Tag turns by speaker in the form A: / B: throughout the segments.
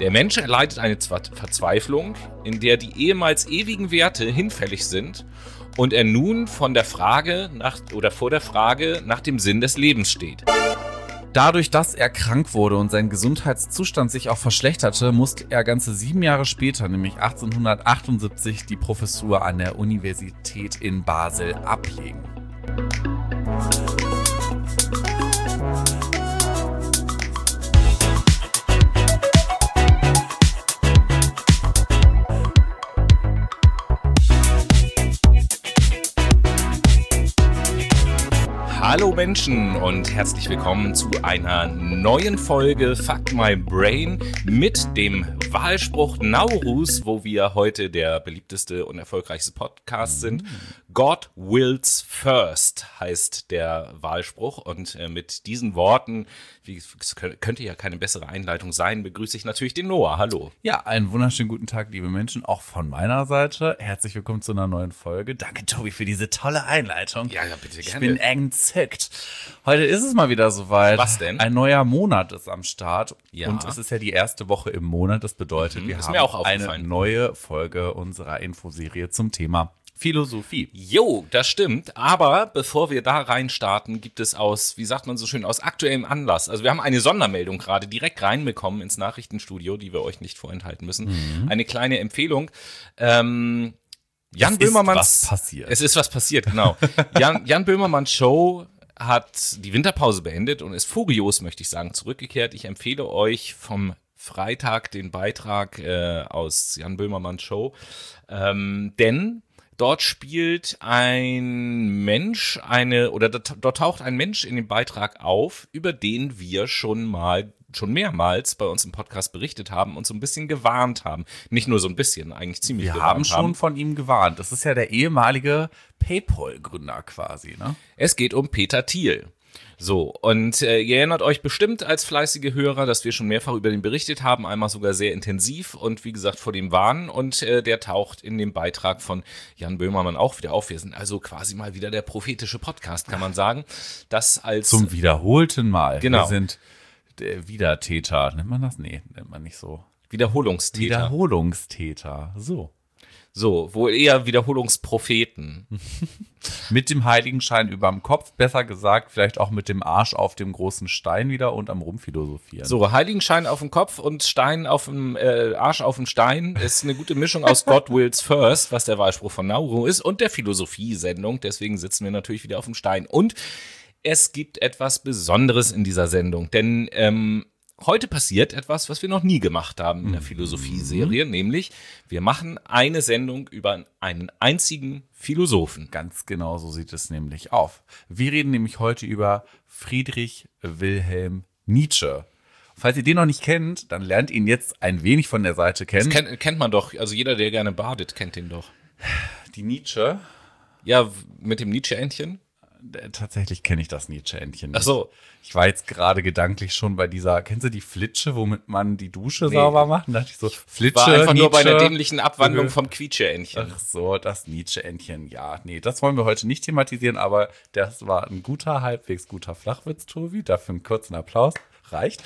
A: Der Mensch erleidet eine Verzweiflung, in der die ehemals ewigen Werte hinfällig sind und er nun vor der Frage nach dem Sinn des Lebens steht.
B: Dadurch, dass er krank wurde und sein Gesundheitszustand sich auch verschlechterte, musste er ganze 7 Jahre später, nämlich 1878, die Professur an der Universität in Basel ablegen.
A: Hallo Menschen und herzlich willkommen zu einer neuen Folge Fuck My Brain mit dem Wahlspruch Naurus, wo wir heute der beliebteste und erfolgreichste Podcast sind. God wills first heißt der Wahlspruch und mit diesen Worten, es könnte ja keine bessere Einleitung sein, begrüße ich natürlich den Noah. Hallo.
B: Ja, einen wunderschönen guten Tag, liebe Menschen, auch von meiner Seite. Herzlich willkommen zu einer neuen Folge. Danke, Tobi, für diese tolle Einleitung.
A: Ja, bitte gerne.
B: Ich bin entzückt. Heute ist es mal wieder soweit.
A: Was denn?
B: Ein neuer Monat ist am Start.
A: Ja.
B: Und es ist ja die erste Woche im Monat. Das bedeutet, wir haben
A: auch
B: eine neue Folge unserer Infoserie zum Thema Philosophie.
A: Jo, das stimmt. Aber bevor wir da reinstarten, gibt es aus aktuellem Anlass. Also wir haben eine Sondermeldung gerade direkt reinbekommen ins Nachrichtenstudio, die wir euch nicht vorenthalten müssen. Eine kleine Empfehlung. Jan Böhmermanns. Es ist was passiert, genau. Jan Böhmermanns Show hat die Winterpause beendet und ist furios, möchte ich sagen, zurückgekehrt. Ich empfehle euch vom Freitag den Beitrag aus Jan Böhmermanns Show, denn dort spielt ein Mensch dort taucht ein Mensch in dem Beitrag auf, über den wir schon mehrmals bei uns im Podcast berichtet haben und so ein bisschen gewarnt haben. Nicht nur so ein bisschen, eigentlich ziemlich gewarnt haben.
B: Wir haben schon von ihm gewarnt. Das ist ja der ehemalige PayPal-Gründer quasi, ne?
A: Es geht um Peter Thiel. So, und ihr erinnert euch bestimmt als fleißige Hörer, dass wir schon mehrfach über den berichtet haben, einmal sogar sehr intensiv und wie gesagt vor dem warnen und der taucht in dem Beitrag von Jan Böhmermann auch wieder auf. Wir sind also quasi mal wieder der prophetische Podcast, kann man sagen. Das als
B: zum wiederholten Mal.
A: Genau.
B: Wir sind der Wiedertäter. Nennt man das? Nee, nennt man nicht so.
A: Wiederholungstäter.
B: So,
A: wohl eher Wiederholungspropheten.
B: Mit dem Heiligenschein überm Kopf, besser gesagt, vielleicht auch mit dem Arsch auf dem großen Stein wieder und am Rumphilosophieren.
A: So, Heiligenschein auf dem Kopf und Stein auf dem Arsch auf dem Stein ist eine gute Mischung aus God wills first, was der Wahlspruch von Nauru ist, und der Philosophie-Sendung. Deswegen sitzen wir natürlich wieder auf dem Stein. Und es gibt etwas Besonderes in dieser Sendung, denn heute passiert etwas, was wir noch nie gemacht haben in der Philosophie-Serie, nämlich wir machen eine Sendung über einen einzigen Philosophen.
B: Ganz genau so sieht es nämlich auf. Wir reden nämlich heute über Friedrich Wilhelm Nietzsche. Falls ihr den noch nicht kennt, dann lernt ihn jetzt ein wenig von der Seite kennen.
A: Das kennt man doch, also jeder, der gerne badet, kennt den doch.
B: Die Nietzsche?
A: Ja, mit dem Nietzsche-Entchen?
B: Tatsächlich kenne ich das Nietzsche-Entchen nicht.
A: Ach so.
B: Ich war jetzt gerade gedanklich schon bei dieser, kennst du die Flitsche, womit man die Dusche sauber macht? Da dachte ich so, Flitsche,
A: war einfach
B: Nietzsche,
A: nur bei einer dämlichen Abwandlung vom Quietsche-Entchen.
B: Ach so, das Nietzsche-Entchen, ja. Nee, das wollen wir heute nicht thematisieren, aber das war ein halbwegs guter Flachwitz, Tobi. Dafür einen kurzen Applaus. Reicht.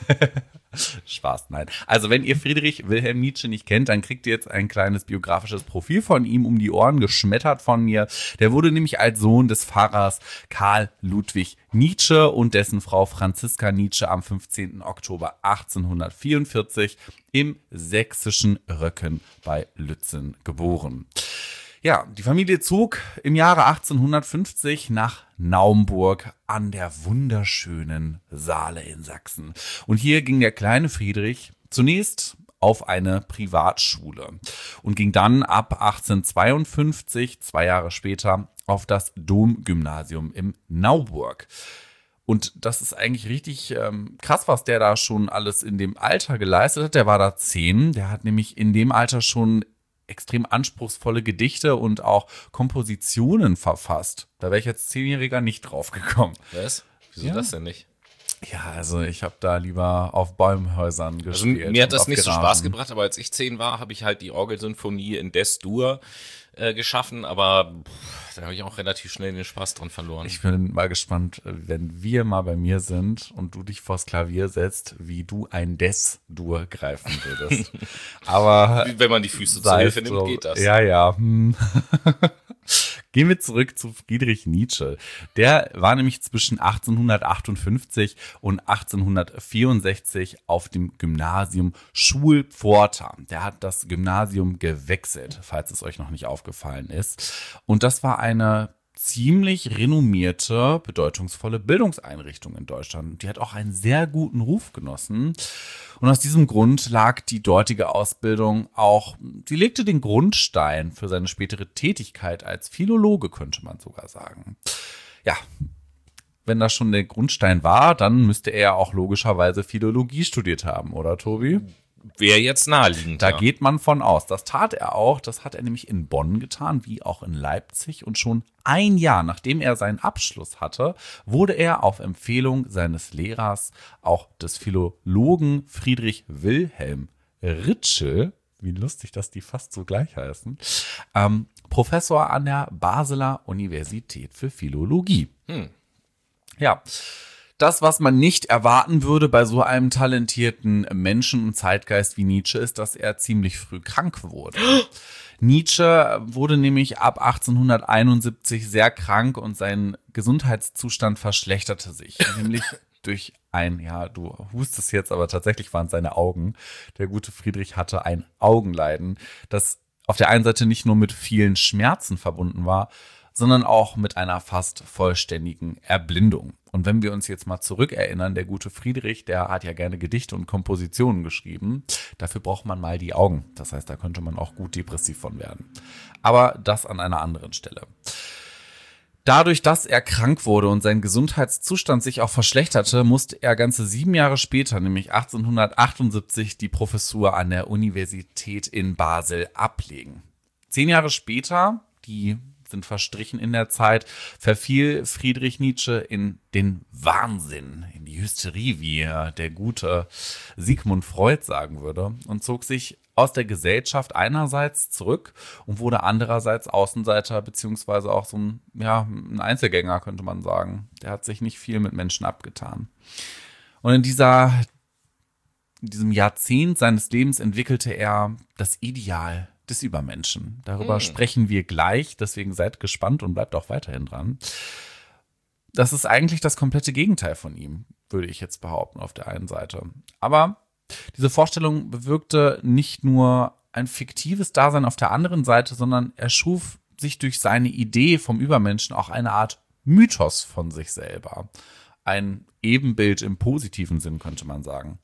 B: Spaß, nein. Also wenn ihr Friedrich Wilhelm Nietzsche nicht kennt, dann kriegt ihr jetzt ein kleines biografisches Profil von ihm um die Ohren geschmettert von mir. Der wurde nämlich als Sohn des Pfarrers Karl Ludwig Nietzsche und dessen Frau Franziska Nietzsche am 15. Oktober 1844 im sächsischen Röcken bei Lützen geboren. Ja, die Familie zog im Jahre 1850 nach Naumburg an der wunderschönen Saale in Sachsen. Und hier ging der kleine Friedrich zunächst auf eine Privatschule und ging dann ab 1852, 2 Jahre später, auf das Domgymnasium in Nauburg. Und das ist eigentlich richtig krass, was der da schon alles in dem Alter geleistet hat. Der war da 10, der hat nämlich in dem Alter schon extrem anspruchsvolle Gedichte und auch Kompositionen verfasst. Da wäre ich als 10-Jähriger nicht drauf gekommen.
A: Was? Wieso das denn nicht?
B: Ja, also ich habe da lieber auf Bäumhäusern gespielt.
A: Also mir hat das nicht so Spaß gebracht, aber als ich 10 war, habe ich halt die Orgelsinfonie in Des-Dur geschaffen, aber da habe ich auch relativ schnell den Spaß dran verloren.
B: Ich bin mal gespannt, wenn wir mal bei mir sind und du dich vors Klavier setzt, wie du ein Des-Dur greifen würdest. Aber
A: wenn man die Füße zur Hilfe nimmt, geht das.
B: Ja. Gehen wir zurück zu Friedrich Nietzsche. Der war nämlich zwischen 1858 und 1864 auf dem Gymnasium Schulpforta. Der hat das Gymnasium gewechselt, falls es euch noch nicht aufgefallen ist. Und das war eine ziemlich renommierte, bedeutungsvolle Bildungseinrichtung in Deutschland. Die hat auch einen sehr guten Ruf genossen. Und aus diesem Grund lag die dortige Ausbildung auch, sie legte den Grundstein für seine spätere Tätigkeit als Philologe, könnte man sogar sagen. Ja, wenn das schon der Grundstein war, dann müsste er ja auch logischerweise Philologie studiert haben, oder Tobi?
A: Wäre jetzt naheliegend.
B: Da geht man von aus. Das tat er auch. Das hat er nämlich in Bonn getan, wie auch in Leipzig. Und schon ein Jahr, nachdem er seinen Abschluss hatte, wurde er auf Empfehlung seines Lehrers, auch des Philologen Friedrich Wilhelm Ritschl, wie lustig, dass die fast so gleich heißen, Professor an der Basler Universität für Philologie. Ja, das, was man nicht erwarten würde bei so einem talentierten Menschen und Zeitgeist wie Nietzsche, ist, dass er ziemlich früh krank wurde. Nietzsche wurde nämlich ab 1871 sehr krank und sein Gesundheitszustand verschlechterte sich. Nämlich durch du hustest jetzt, aber tatsächlich waren es seine Augen. Der gute Friedrich hatte ein Augenleiden, das auf der einen Seite nicht nur mit vielen Schmerzen verbunden war, sondern auch mit einer fast vollständigen Erblindung. Und wenn wir uns jetzt mal zurückerinnern, der gute Friedrich, der hat ja gerne Gedichte und Kompositionen geschrieben. Dafür braucht man mal die Augen. Das heißt, da könnte man auch gut depressiv von werden. Aber das an einer anderen Stelle. Dadurch, dass er krank wurde und sein Gesundheitszustand sich auch verschlechterte, musste er ganze 7 Jahre später, nämlich 1878, die Professur an der Universität in Basel ablegen. 10 Jahre später, die sind verstrichen in der Zeit, verfiel Friedrich Nietzsche in den Wahnsinn, in die Hysterie, wie der gute Sigmund Freud sagen würde, und zog sich aus der Gesellschaft einerseits zurück und wurde andererseits Außenseiter beziehungsweise auch so ein Einzelgänger, könnte man sagen. Der hat sich nicht viel mit Menschen abgetan. Und in diesem Jahrzehnt seines Lebens entwickelte er das Ideal des Übermenschen. Darüber sprechen wir gleich, deswegen seid gespannt und bleibt auch weiterhin dran. Das ist eigentlich das komplette Gegenteil von ihm, würde ich jetzt behaupten, auf der einen Seite. Aber diese Vorstellung bewirkte nicht nur ein fiktives Dasein auf der anderen Seite, sondern er schuf sich durch seine Idee vom Übermenschen auch eine Art Mythos von sich selber. Ein Ebenbild im positiven Sinn, könnte man sagen.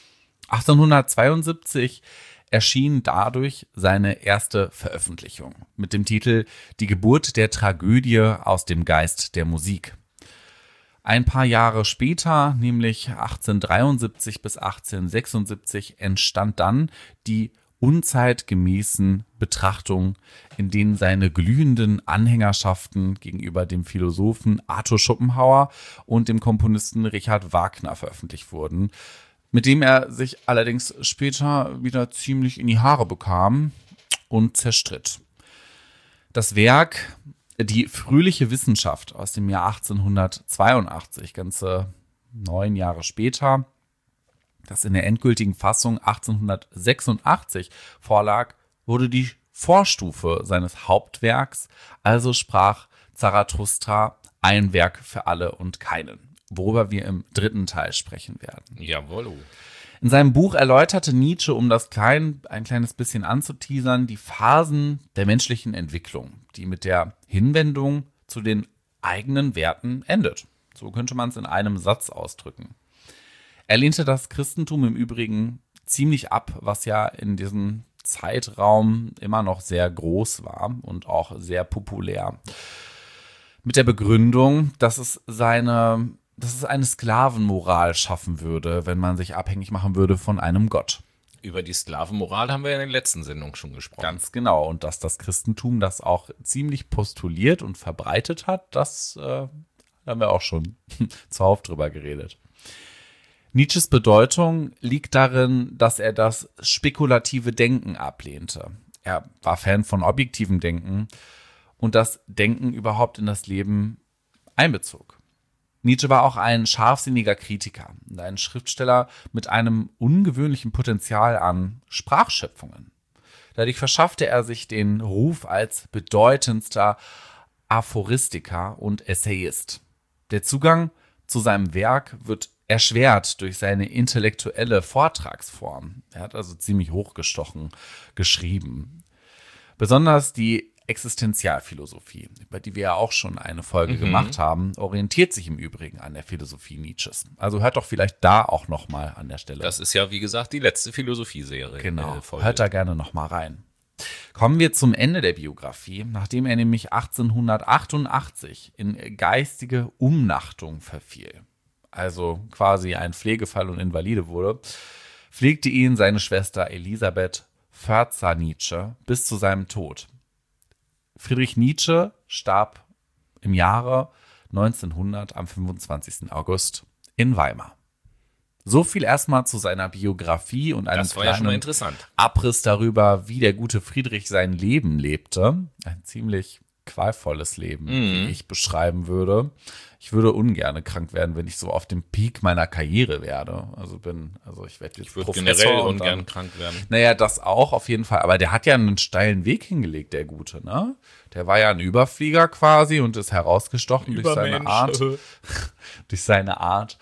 B: 1872 erschien dadurch seine erste Veröffentlichung mit dem Titel Die Geburt der Tragödie aus dem Geist der Musik. Ein paar Jahre später, nämlich 1873 bis 1876, entstand dann die unzeitgemäßen Betrachtungen, in denen seine glühenden Anhängerschaften gegenüber dem Philosophen Arthur Schopenhauer und dem Komponisten Richard Wagner veröffentlicht wurden, mit dem er sich allerdings später wieder ziemlich in die Haare bekam und zerstritt. Das Werk Die fröhliche Wissenschaft aus dem Jahr 1882, ganze 9 Jahre später, das in der endgültigen Fassung 1886 vorlag, wurde die Vorstufe seines Hauptwerks, also sprach Zarathustra ein Werk für alle und keinen, worüber wir im 3. Teil sprechen werden.
A: Jawohl.
B: In seinem Buch erläuterte Nietzsche, um das ein kleines bisschen anzuteasern, die Phasen der menschlichen Entwicklung, die mit der Hinwendung zu den eigenen Werten endet. So könnte man es in einem Satz ausdrücken. Er lehnte das Christentum im Übrigen ziemlich ab, was ja in diesem Zeitraum immer noch sehr groß war und auch sehr populär. Mit der Begründung, dass es eine Sklavenmoral schaffen würde, wenn man sich abhängig machen würde von einem Gott.
A: Über die Sklavenmoral haben wir in den letzten Sendungen schon gesprochen.
B: Ganz genau. Und dass das Christentum das auch ziemlich postuliert und verbreitet hat, das haben wir auch schon zuhauf drüber geredet. Nietzsches Bedeutung liegt darin, dass er das spekulative Denken ablehnte. Er war Fan von objektivem Denken und das Denken überhaupt in das Leben einbezog. Nietzsche war auch ein scharfsinniger Kritiker und ein Schriftsteller mit einem ungewöhnlichen Potenzial an Sprachschöpfungen. Dadurch verschaffte er sich den Ruf als bedeutendster Aphoristiker und Essayist. Der Zugang zu seinem Werk wird erschwert durch seine intellektuelle Vortragsform. Er hat also ziemlich hochgestochen geschrieben. Besonders die Existenzialphilosophie, über die wir ja auch schon eine Folge gemacht haben, orientiert sich im Übrigen an der Philosophie Nietzsches. Also hört doch vielleicht da auch noch mal an der Stelle.
A: Das ist ja, wie gesagt, die letzte Philosophieserie.
B: Genau, hört da gerne noch mal rein. Kommen wir zum Ende der Biografie, nachdem er nämlich 1888 in geistige Umnachtung verfiel, also quasi ein Pflegefall und Invalide wurde, pflegte ihn seine Schwester Elisabeth Förster-Nietzsche bis zu seinem Tod. Friedrich Nietzsche starb im Jahre 1900 am 25. August in Weimar. So viel erstmal zu seiner Biografie und einem kleinen Abriss darüber, wie der gute Friedrich sein Leben lebte. Ein ziemlich qualvolles Leben, wie ich beschreiben würde. Ich würde ungern krank werden, wenn ich so auf dem Peak meiner Karriere werde. Ich werde jetzt
A: Professor generell ungern krank werden.
B: Naja, das auch auf jeden Fall. Aber der hat ja einen steilen Weg hingelegt, der Gute, ne? Der war ja ein Überflieger quasi und ist herausgestochen durch seine Art,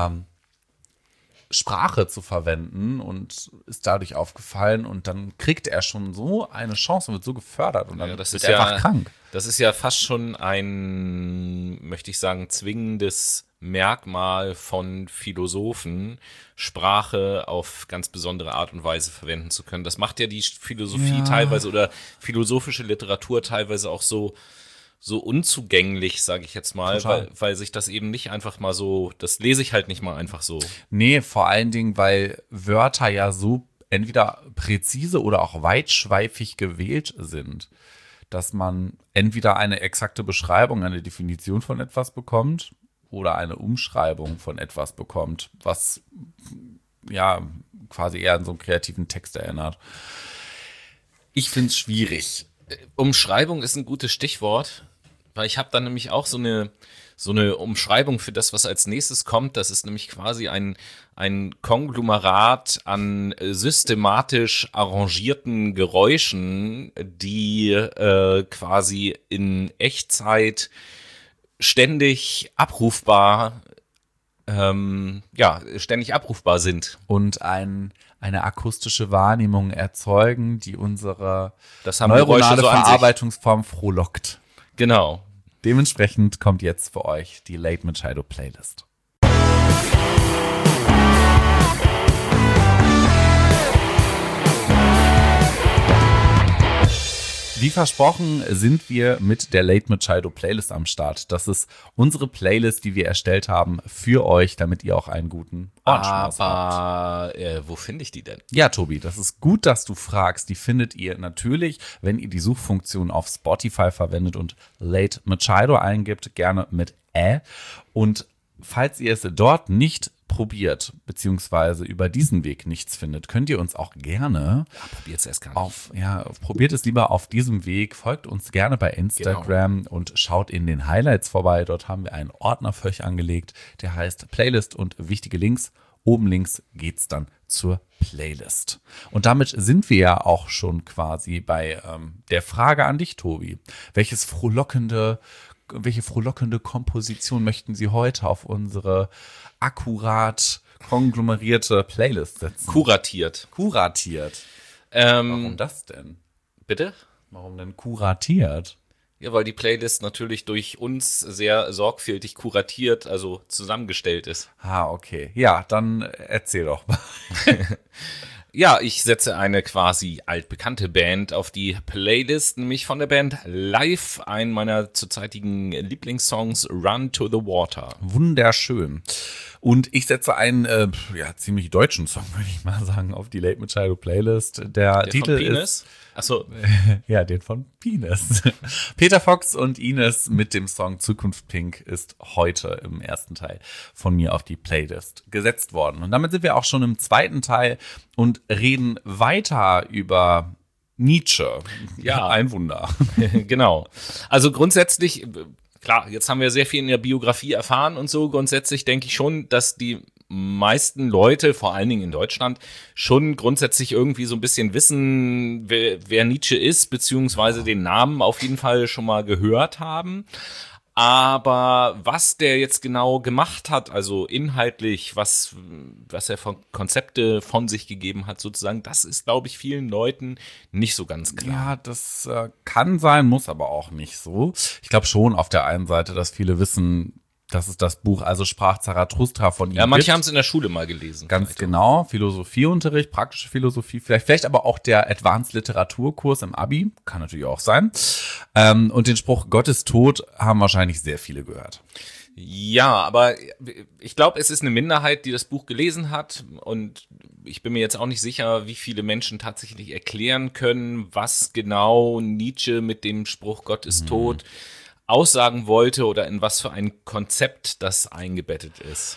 B: Sprache zu verwenden und ist dadurch aufgefallen und dann kriegt er schon so eine Chance und wird so gefördert und dann
A: das
B: wird
A: ist
B: er einfach krank.
A: Das ist ja fast schon ein, möchte ich sagen, zwingendes Merkmal von Philosophen, Sprache auf ganz besondere Art und Weise verwenden zu können. Das macht ja die Philosophie teilweise oder philosophische Literatur teilweise auch so unzugänglich, sage ich jetzt mal, weil sich das eben nicht einfach mal so, das lese ich halt nicht mal einfach so.
B: Nee, vor allen Dingen, weil Wörter ja so entweder präzise oder auch weitschweifig gewählt sind, dass man entweder eine exakte Beschreibung, eine Definition von etwas bekommt oder eine Umschreibung von etwas bekommt, was ja quasi eher an so einen kreativen Text erinnert. Ich finde es schwierig.
A: Umschreibung ist ein gutes Stichwort, weil ich habe dann nämlich auch so eine Umschreibung für das, was als nächstes kommt. Das ist nämlich quasi ein Konglomerat an systematisch arrangierten Geräuschen, die quasi in Echtzeit ständig abrufbar sind.
B: Und eine akustische Wahrnehmung erzeugen, die unsere
A: neuronale
B: Verarbeitungsform frohlockt.
A: Genau.
B: Dementsprechend kommt jetzt für euch die Late Machado Playlist. Wie versprochen sind wir mit der Late Machado Playlist am Start. Das ist unsere Playlist, die wir erstellt haben für euch, damit ihr auch einen guten Ohrenschmaus habt.
A: Wo finde ich die denn?
B: Ja, Tobi, das ist gut, dass du fragst. Die findet ihr natürlich, wenn ihr die Suchfunktion auf Spotify verwendet und Late Machado eingibt, gerne mit Und falls ihr es dort nicht probiert, beziehungsweise über diesen Weg nichts findet, könnt ihr uns auch gerne probiert es lieber auf diesem Weg, folgt uns gerne bei Instagram und schaut in den Highlights vorbei. Dort haben wir einen Ordner für euch angelegt, der heißt Playlist und wichtige Links. Oben links geht's dann zur Playlist. Und damit sind wir ja auch schon quasi bei der Frage an dich, Tobi. Welche frohlockende Komposition möchten Sie heute auf unsere akkurat konglomerierte Playlist setzen?
A: Kuratiert.
B: Warum das denn?
A: Bitte?
B: Warum denn kuratiert?
A: Ja, weil die Playlist natürlich durch uns sehr sorgfältig kuratiert, also zusammengestellt ist.
B: Okay. Ja, dann erzähl doch mal.
A: Ja, ich setze eine quasi altbekannte Band auf die Playlist, nämlich von der Band Live, einen meiner zurzeitigen Lieblingssongs, Run to the Water.
B: Wunderschön. Und ich setze einen ziemlich deutschen Song, würde ich mal sagen, auf die Late Machado Playlist. Der Titel
A: von Penis?
B: Ist... Achso. Ja, den von Penis. Peter Fox und Ines mit dem Song Zukunft Pink ist heute im ersten Teil von mir auf die Playlist gesetzt worden. Und damit sind wir auch schon im zweiten Teil und reden weiter über Nietzsche.
A: Ja.
B: Ein Wunder.
A: Genau. Also grundsätzlich, klar, jetzt haben wir sehr viel in der Biografie erfahren und so. Grundsätzlich denke ich schon, dass die meisten Leute, vor allen Dingen in Deutschland, schon grundsätzlich irgendwie so ein bisschen wissen, wer Nietzsche ist, beziehungsweise den Namen auf jeden Fall schon mal gehört haben. Aber was der jetzt genau gemacht hat, also inhaltlich, was er von Konzepte von sich gegeben hat, sozusagen, das ist, glaube ich, vielen Leuten nicht so ganz klar.
B: Ja, das kann sein, muss aber auch nicht so. Ich glaube schon auf der einen Seite, dass viele wissen, dass es das Buch Also sprach Zarathustra von ihm
A: Ja, manche
B: gibt.
A: haben es in der Schule mal gelesen.
B: Ganz genau, Philosophieunterricht, praktische Philosophie, vielleicht aber auch der Advanced Literaturkurs im Abi, kann natürlich auch sein. Und den Spruch Gott ist tot haben wahrscheinlich sehr viele gehört.
A: Ja, aber ich glaube, es ist eine Minderheit, die das Buch gelesen hat, und ich bin mir jetzt auch nicht sicher, wie viele Menschen tatsächlich erklären können, was genau Nietzsche mit dem Spruch Gott ist tot aussagen wollte oder in was für ein Konzept das eingebettet ist.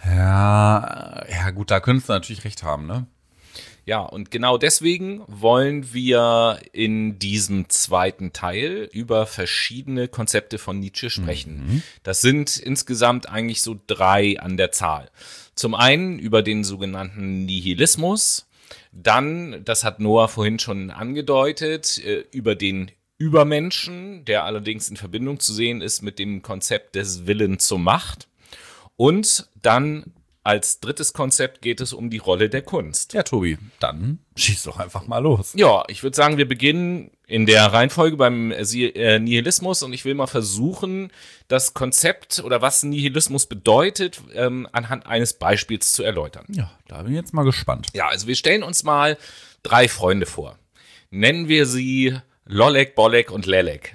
B: Ja, gut, da könntest du natürlich recht haben, ne?
A: Ja, und genau deswegen wollen wir in diesem zweiten Teil über verschiedene Konzepte von Nietzsche sprechen. Das sind insgesamt eigentlich so 3 an der Zahl. Zum einen über den sogenannten Nihilismus, dann, das hat Noah vorhin schon angedeutet, über den Übermenschen, der allerdings in Verbindung zu sehen ist mit dem Konzept des Willens zur Macht. Und dann als drittes Konzept geht es um die Rolle der Kunst.
B: Ja, Tobi, dann schieß doch einfach mal los.
A: Ja, ich würde sagen, wir beginnen in der Reihenfolge beim Nihilismus, und ich will mal versuchen, das Konzept oder was Nihilismus bedeutet, anhand eines Beispiels zu erläutern.
B: Ja, da bin ich jetzt mal gespannt.
A: Ja, also wir stellen uns mal 3 Freunde vor. Nennen wir sie Lollek, Bollek und Lelek.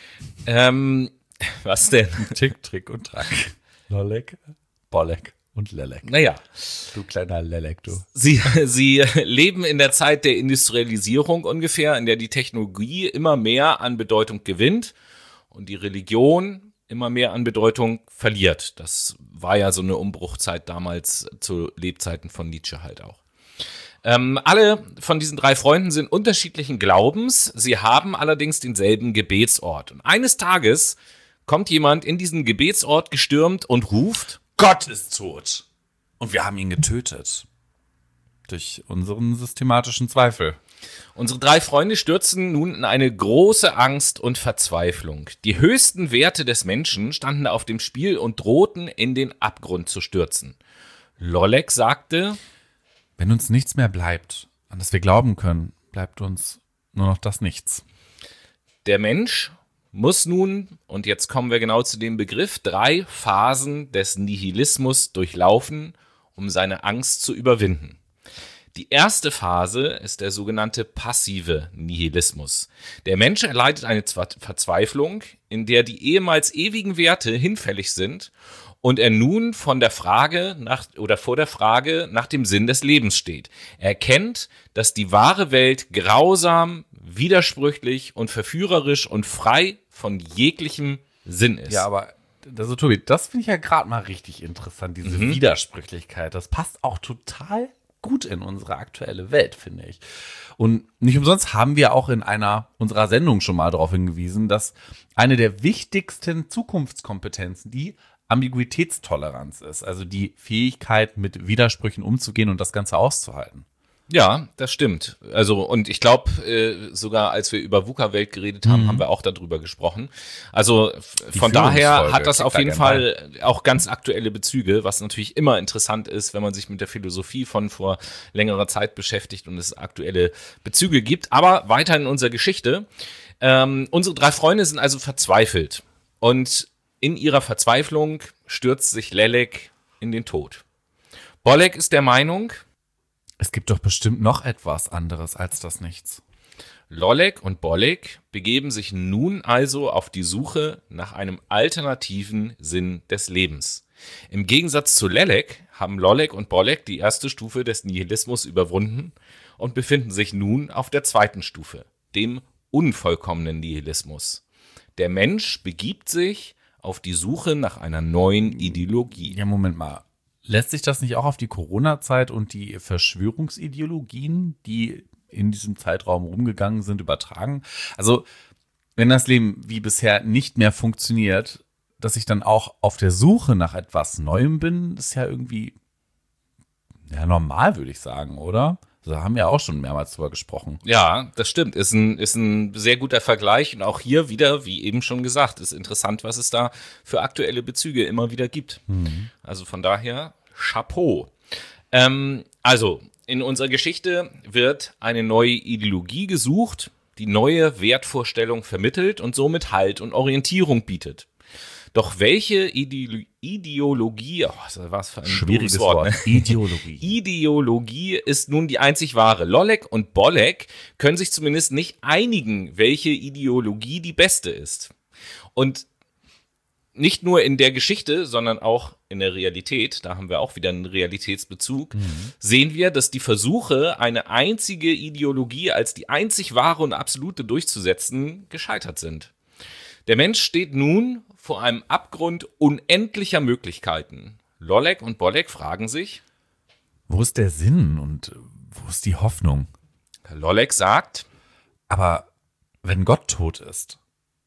A: Was denn?
B: Tick, Trick und Track. Lollek, Bollek und Lelek.
A: Naja.
B: Du kleiner Lelek, du.
A: Sie leben in der Zeit der Industrialisierung ungefähr, in der die Technologie immer mehr an Bedeutung gewinnt und die Religion immer mehr an Bedeutung verliert. Das war ja so eine Umbruchzeit damals zu Lebzeiten von Nietzsche halt auch. Alle von diesen 3 Freunden sind unterschiedlichen Glaubens. Sie haben allerdings denselben Gebetsort. Und eines Tages kommt jemand in diesen Gebetsort gestürmt und ruft:
B: Gott ist tot. Und wir haben ihn getötet. Durch unseren systematischen Zweifel.
A: Unsere 3 Freunde stürzen nun in eine große Angst und Verzweiflung. Die höchsten Werte des Menschen standen auf dem Spiel und drohten in den Abgrund zu stürzen. Lollek sagte:
B: Wenn uns nichts mehr bleibt, an das wir glauben können, bleibt uns nur noch das Nichts.
A: Der Mensch muss nun, und jetzt kommen wir genau zu dem Begriff, 3 Phasen des Nihilismus durchlaufen, um seine Angst zu überwinden. Die erste Phase ist der sogenannte passive Nihilismus. Der Mensch erleidet eine Verzweiflung, in der die ehemals ewigen Werte hinfällig sind und er nun vor der Frage nach dem Sinn des Lebens steht. Er erkennt, dass die wahre Welt grausam, widersprüchlich und verführerisch und frei von jeglichem Sinn ist.
B: Ja, aber also Tobi, das finde ich ja gerade mal richtig interessant, diese Widersprüchlichkeit. Das passt auch total gut in unsere aktuelle Welt, finde ich. Und nicht umsonst haben wir auch in einer unserer Sendungen schon mal darauf hingewiesen, dass eine der wichtigsten Zukunftskompetenzen die Ambiguitätstoleranz ist, also die Fähigkeit, mit Widersprüchen umzugehen und das Ganze auszuhalten.
A: Ja, das stimmt. Also, und ich glaube, sogar als wir über VUCA-Welt geredet haben, haben wir auch darüber gesprochen. Also von daher hat das auf jeden Fall auch ganz aktuelle Bezüge, was natürlich immer interessant ist, wenn man sich mit der Philosophie von vor längerer Zeit beschäftigt und es aktuelle Bezüge gibt. Aber weiter in unserer Geschichte. Unsere 3 Freunde sind also verzweifelt. Und in ihrer Verzweiflung stürzt sich Lelek in den Tod. Bollek ist der Meinung,
B: es gibt doch bestimmt noch etwas anderes als das Nichts.
A: Lollek und Bollek begeben sich nun also auf die Suche nach einem alternativen Sinn des Lebens. Im Gegensatz zu Lelek haben Lollek und Bollek die erste Stufe des Nihilismus überwunden und befinden sich nun auf der zweiten Stufe, dem unvollkommenen Nihilismus. Der Mensch begibt sich auf die Suche nach einer neuen Ideologie.
B: Ja, Moment mal. Lässt sich das nicht auch auf die Corona-Zeit und die Verschwörungsideologien, die in diesem Zeitraum rumgegangen sind, übertragen. Also wenn das Leben wie bisher nicht mehr funktioniert, dass ich dann auch auf der Suche nach etwas Neuem bin, ist ja irgendwie normal, würde ich sagen, oder? Da haben wir auch schon mehrmals drüber gesprochen.
A: Ja, das stimmt. Ist ein sehr guter Vergleich. Und auch hier wieder, wie eben schon gesagt, ist interessant, was es da für aktuelle Bezüge immer wieder gibt. Also von daher, Chapeau. Also, in unserer Geschichte wird eine neue Ideologie gesucht, die neue Wertvorstellung vermittelt und somit Halt und Orientierung bietet. Doch welche Ideologie, was für ein
B: schwieriges
A: Wort, ne?
B: Ideologie
A: ist nun die einzig wahre. Lollek und Bollek können sich zumindest nicht einigen, welche Ideologie die beste ist. Und nicht nur in der Geschichte, sondern auch in der Realität, da haben wir auch wieder einen Realitätsbezug, sehen wir, dass die Versuche, eine einzige Ideologie als die einzig wahre und absolute durchzusetzen, gescheitert sind. Der Mensch steht nun vor einem Abgrund unendlicher Möglichkeiten. Lollek und Bollek fragen sich,
B: wo ist der Sinn und wo ist die Hoffnung?
A: Lollek sagt,
B: aber wenn Gott tot ist,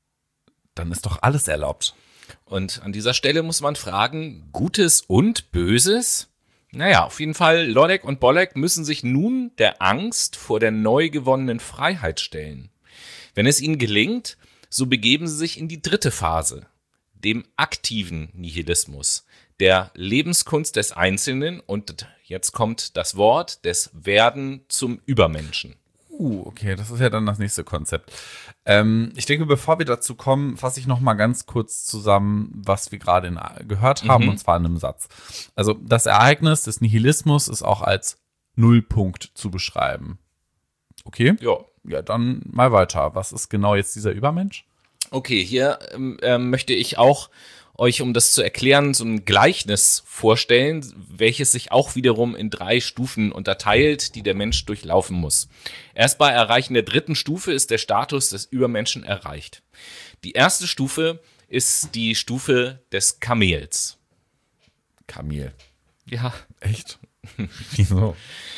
B: dann ist doch alles erlaubt.
A: Und an dieser Stelle muss man fragen, Gutes und Böses? Naja, auf jeden Fall, Lollek und Bollek müssen sich nun der Angst vor der neu gewonnenen Freiheit stellen. Wenn es ihnen gelingt, so begeben sie sich in die dritte Phase, dem aktiven Nihilismus, der Lebenskunst des Einzelnen und jetzt kommt das Wort des Werden zum Übermenschen.
B: Okay, das ist ja dann das nächste Konzept. Ich denke, bevor wir dazu kommen, fasse ich noch mal ganz kurz zusammen, was wir gerade gehört haben, und zwar in einem Satz. Also das Ereignis des Nihilismus ist auch als Nullpunkt zu beschreiben. Okay? Ja, dann mal weiter. Was ist genau jetzt dieser Übermensch?
A: Okay, hier möchte ich auch euch, um das zu erklären, so ein Gleichnis vorstellen, welches sich auch wiederum in 3 Stufen unterteilt, die der Mensch durchlaufen muss. Erst bei Erreichen der 3. Stufe ist der Status des Übermenschen erreicht. Die erste Stufe ist die Stufe des Kamels.
B: Kamel.
A: Ja.
B: Echt? Wieso?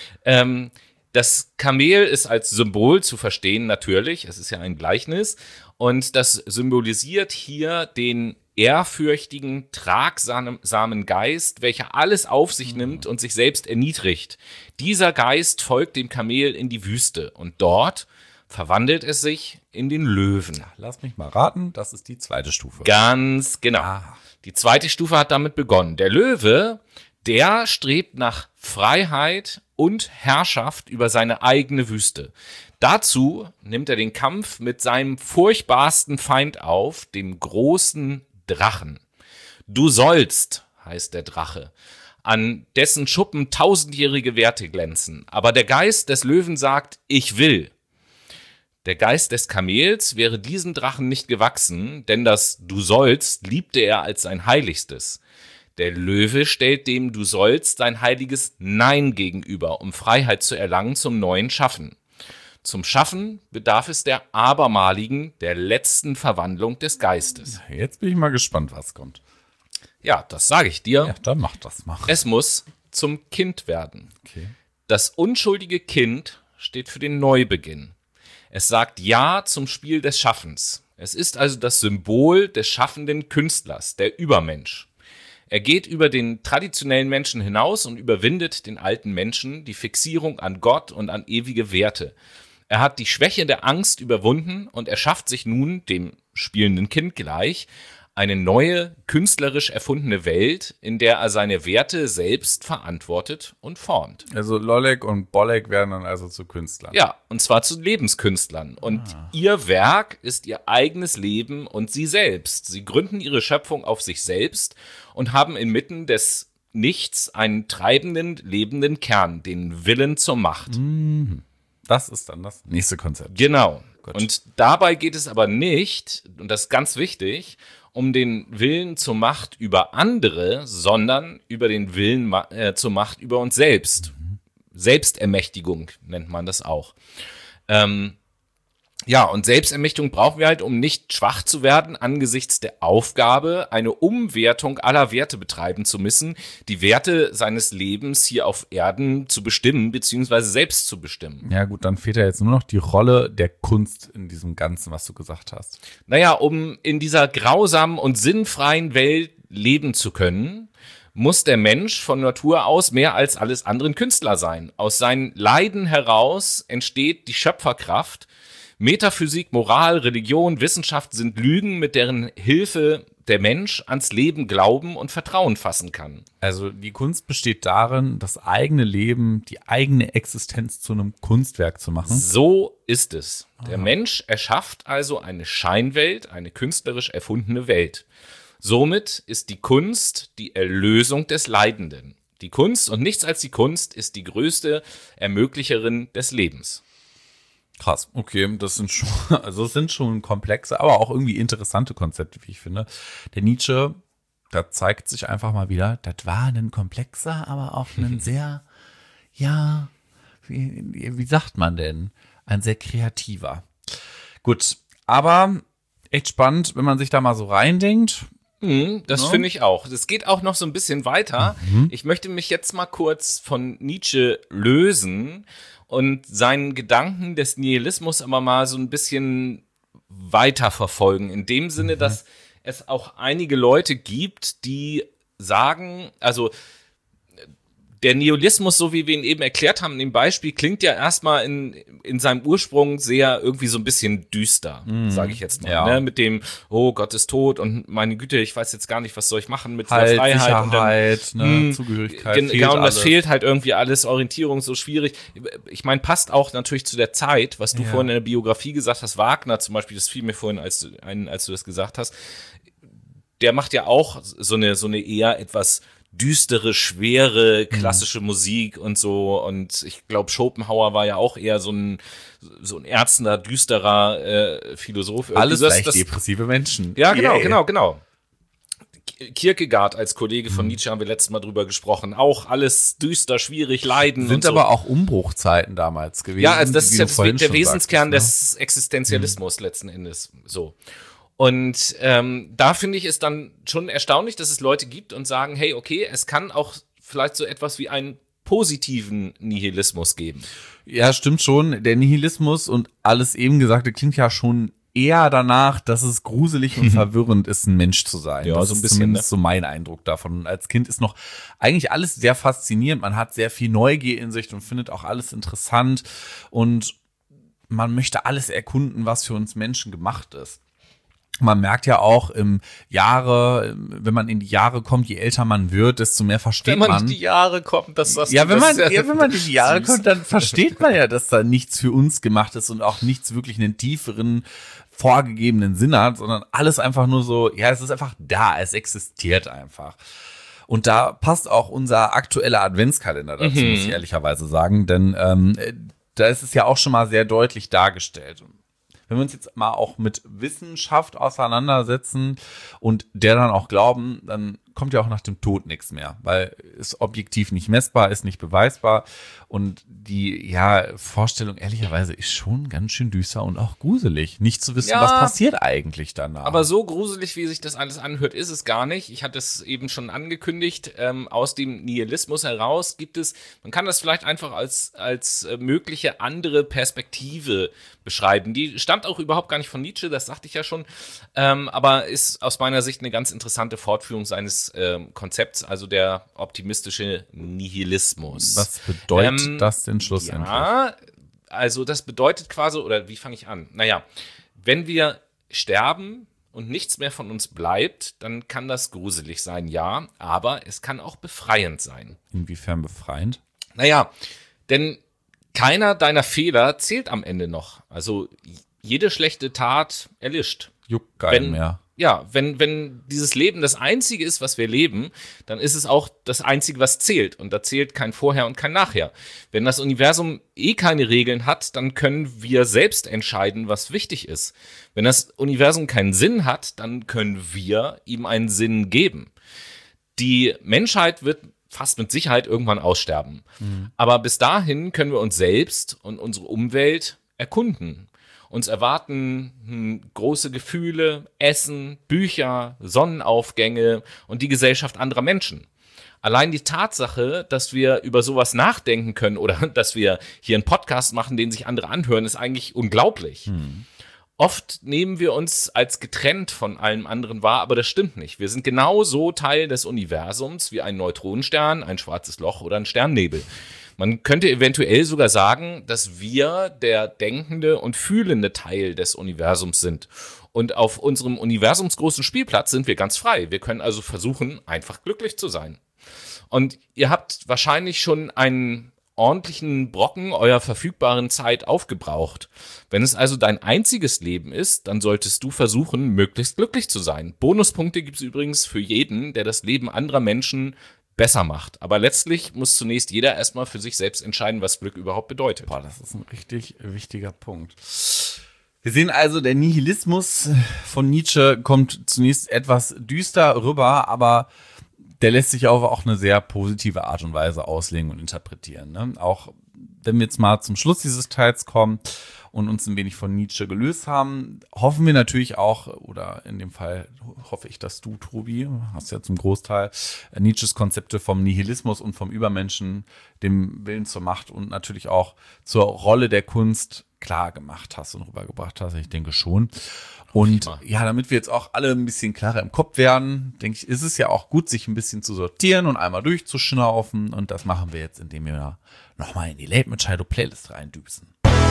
A: Das Kamel ist als Symbol zu verstehen, natürlich. Es ist ja ein Gleichnis. Und das symbolisiert hier den ehrfürchtigen, tragsamen Geist, welcher alles auf sich nimmt und sich selbst erniedrigt. Dieser Geist folgt dem Kamel in die Wüste und dort verwandelt es sich in den Löwen.
B: Lass mich mal raten, das ist die 2. Stufe.
A: Ganz genau. Die 2. Stufe hat damit begonnen. Der Löwe, der strebt nach Freiheit und Herrschaft über seine eigene Wüste. Dazu nimmt er den Kampf mit seinem furchtbarsten Feind auf, dem großen Drachen. Du sollst, heißt der Drache, an dessen Schuppen 1000-jährige Werte glänzen. Aber der Geist des Löwen sagt, ich will. Der Geist des Kamels wäre diesem Drachen nicht gewachsen, denn das Du sollst liebte er als sein Heiligstes. Der Löwe stellt dem Du sollst sein heiliges Nein gegenüber, um Freiheit zu erlangen zum neuen Schaffen. Zum Schaffen bedarf es der abermaligen, der letzten Verwandlung des Geistes.
B: Jetzt bin ich mal gespannt, was kommt.
A: Ja, das sage ich dir.
B: Ja, dann mach das mal.
A: Es muss zum Kind werden.
B: Okay.
A: Das unschuldige Kind steht für den Neubeginn. Es sagt Ja zum Spiel des Schaffens. Es ist also das Symbol des schaffenden Künstlers, der Übermensch. Er geht über den traditionellen Menschen hinaus und überwindet den alten Menschen, die Fixierung an Gott und an ewige Werte. Er hat die Schwäche der Angst überwunden und erschafft sich nun, dem spielenden Kind gleich, eine neue, künstlerisch erfundene Welt, in der er seine Werte selbst verantwortet und formt.
B: Also Lollek und Bollek werden dann also zu Künstlern.
A: Ja, und zwar zu Lebenskünstlern. Und ihr Werk ist ihr eigenes Leben und sie selbst. Sie gründen ihre Schöpfung auf sich selbst und haben inmitten des Nichts einen treibenden, lebenden Kern, den Willen zur Macht.
B: Das ist dann das nächste Konzept.
A: Genau.
B: Gut.
A: Und dabei geht es aber nicht, und das ist ganz wichtig, um den Willen zur Macht über andere, sondern über den Willen zur Macht über uns selbst. Selbstermächtigung nennt man das auch. Ja, und Selbstermächtigung brauchen wir halt, um nicht schwach zu werden angesichts der Aufgabe, eine Umwertung aller Werte betreiben zu müssen, die Werte seines Lebens hier auf Erden zu bestimmen, beziehungsweise selbst zu bestimmen.
B: Ja gut, dann fehlt ja jetzt nur noch die Rolle der Kunst in diesem Ganzen, was du gesagt hast.
A: Naja, um in dieser grausamen und sinnfreien Welt leben zu können, muss der Mensch von Natur aus mehr als alles andere ein Künstler sein. Aus seinen Leiden heraus entsteht die Schöpferkraft. Metaphysik, Moral, Religion, Wissenschaft sind Lügen, mit deren Hilfe der Mensch ans Leben glauben und Vertrauen fassen kann.
B: Also die Kunst besteht darin, das eigene Leben, die eigene Existenz zu einem Kunstwerk zu machen.
A: So ist es. Der Mensch erschafft also eine Scheinwelt, eine künstlerisch erfundene Welt. Somit ist die Kunst die Erlösung des Leidenden. Die Kunst und nichts als die Kunst ist die größte Ermöglicherin des Lebens.
B: Krass, okay, das sind schon komplexe, aber auch irgendwie interessante Konzepte, wie ich finde. Der Nietzsche, da zeigt sich einfach mal wieder, das war ein komplexer, aber auch ein sehr, ja, wie sagt man denn, ein sehr kreativer. Gut, aber echt spannend, wenn man sich da mal so reindenkt.
A: Das finde ich auch. Das geht auch noch so ein bisschen weiter. Ich möchte mich jetzt mal kurz von Nietzsche lösen und seinen Gedanken des Nihilismus aber mal so ein bisschen weiter verfolgen. In dem Sinne, dass es auch einige Leute gibt, die sagen, also der Nihilismus, so wie wir ihn eben erklärt haben, in dem Beispiel, klingt ja erstmal in seinem Ursprung sehr irgendwie so ein bisschen düster, sage ich jetzt mal.
B: Ja.
A: Ne? Mit dem, oh, Gott ist tot und meine Güte, ich weiß jetzt gar nicht, was soll ich machen mit
B: Halt,
A: der Freiheit.
B: Sicherheit,
A: und dann,
B: Zugehörigkeit,
A: genau, und das
B: alles.
A: fehlt halt irgendwie alles, Orientierung so schwierig. Ich meine, passt auch natürlich zu der Zeit, was du vorhin in der Biografie gesagt hast, Wagner zum Beispiel, das fiel mir vorhin, als du das gesagt hast, der macht ja auch so eine eher etwas düstere, schwere, klassische Musik und so. Und ich glaube, Schopenhauer war ja auch eher so ein ärztender, düsterer Philosoph.
B: Alles leicht depressive Menschen.
A: Ja, genau. Kierkegaard als Kollege von Nietzsche haben wir letztes Mal drüber gesprochen. Auch alles düster, schwierig, Leiden.
B: Sind
A: und so.
B: aber auch Umbruchzeiten damals gewesen.
A: Ja, also das ist ja der Wesenskern
B: sagtest,
A: des Existenzialismus letzten Endes. So. Und da finde ich es dann schon erstaunlich, dass es Leute gibt und sagen, hey, okay, es kann auch vielleicht so etwas wie einen positiven Nihilismus geben.
B: Ja, stimmt schon. Der Nihilismus und alles eben Gesagte klingt ja schon eher danach, dass es gruselig und verwirrend ist, ein Mensch zu sein.
A: Ja,
B: das
A: so ein
B: ist
A: bisschen,
B: zumindest so mein Eindruck davon. Und als Kind ist noch eigentlich alles sehr faszinierend. Man hat sehr viel Neugier in sich und findet auch alles interessant. Und man möchte alles erkunden, was für uns Menschen gemacht ist. Man merkt ja auch wenn man in die Jahre kommt, je älter man wird, desto mehr versteht man.
A: Wenn man in die Jahre kommt, wenn
B: man in die Jahre kommt, dann versteht man ja, dass da nichts für uns gemacht ist und auch nichts wirklich einen tieferen, vorgegebenen Sinn hat, sondern alles einfach nur so, ja, es ist einfach da, es existiert einfach. Und da passt auch unser aktueller Adventskalender dazu, muss ich ehrlicherweise sagen, denn da ist es ja auch schon mal sehr deutlich dargestellt. Wenn wir uns jetzt mal auch mit Wissenschaft auseinandersetzen und der dann auch glauben, dann kommt ja auch nach dem Tod nichts mehr, weil es objektiv nicht messbar ist, nicht beweisbar. Und die Vorstellung ehrlicherweise ist schon ganz schön düster und auch gruselig, nicht zu wissen, was passiert eigentlich danach.
A: Aber so gruselig, wie sich das alles anhört, ist es gar nicht. Ich hatte es eben schon angekündigt. Aus dem Nihilismus heraus gibt es, man kann das vielleicht einfach als mögliche andere Perspektive beschreiben. Die stammt auch überhaupt gar nicht von Nietzsche, das sagte ich ja schon, aber ist aus meiner Sicht eine ganz interessante Fortführung seines Konzepts, also der optimistische Nihilismus.
B: Was bedeutet das denn schlussendlich?
A: Ja, also das bedeutet quasi, oder wie fange ich an? Naja, wenn wir sterben und nichts mehr von uns bleibt, dann kann das gruselig sein, ja, aber es kann auch befreiend sein.
B: Inwiefern befreiend?
A: Naja, denn keiner deiner Fehler zählt am Ende noch. Also jede schlechte Tat erlischt.
B: Juckt keinen mehr.
A: Ja, wenn dieses Leben das Einzige ist, was wir leben, dann ist es auch das Einzige, was zählt. Und da zählt kein Vorher und kein Nachher. Wenn das Universum keine Regeln hat, dann können wir selbst entscheiden, was wichtig ist. Wenn das Universum keinen Sinn hat, dann können wir ihm einen Sinn geben. Die Menschheit wird fast mit Sicherheit irgendwann aussterben. Aber bis dahin können wir uns selbst und unsere Umwelt erkunden. Uns erwarten große Gefühle, Essen, Bücher, Sonnenaufgänge und die Gesellschaft anderer Menschen. Allein die Tatsache, dass wir über sowas nachdenken können oder dass wir hier einen Podcast machen, den sich andere anhören, ist eigentlich unglaublich. Oft nehmen wir uns als getrennt von allem anderen wahr, aber das stimmt nicht. Wir sind genauso Teil des Universums wie ein Neutronenstern, ein schwarzes Loch oder ein Sternnebel. Man könnte eventuell sogar sagen, dass wir der denkende und fühlende Teil des Universums sind. Und auf unserem universumsgroßen Spielplatz sind wir ganz frei. Wir können also versuchen, einfach glücklich zu sein. Und ihr habt wahrscheinlich schon einen ordentlichen Brocken eurer verfügbaren Zeit aufgebraucht. Wenn es also dein einziges Leben ist, dann solltest du versuchen, möglichst glücklich zu sein. Bonuspunkte gibt es übrigens für jeden, der das Leben anderer Menschen besser macht. Aber letztlich muss zunächst jeder erstmal für sich selbst entscheiden, was Glück überhaupt bedeutet.
B: Boah, das ist ein richtig wichtiger Punkt. Wir sehen also, der Nihilismus von Nietzsche kommt zunächst etwas düster rüber, aber der lässt sich auf auch eine sehr positive Art und Weise auslegen und interpretieren. Ne? Auch wenn wir jetzt mal zum Schluss dieses Teils kommen und uns ein wenig von Nietzsche gelöst haben, hoffen wir natürlich auch, oder in dem Fall hoffe ich, dass du, Tobi, hast ja zum Großteil Nietzsches Konzepte vom Nihilismus und vom Übermenschen, dem Willen zur Macht und natürlich auch zur Rolle der Kunst klar gemacht hast und rübergebracht hast. Ich denke schon. Und ja, damit wir jetzt auch alle ein bisschen klarer im Kopf werden, denke ich, ist es ja auch gut, sich ein bisschen zu sortieren und einmal durchzuschnaufen. Und das machen wir jetzt, indem wir nochmal in die Late Machado Playlist reindüsen.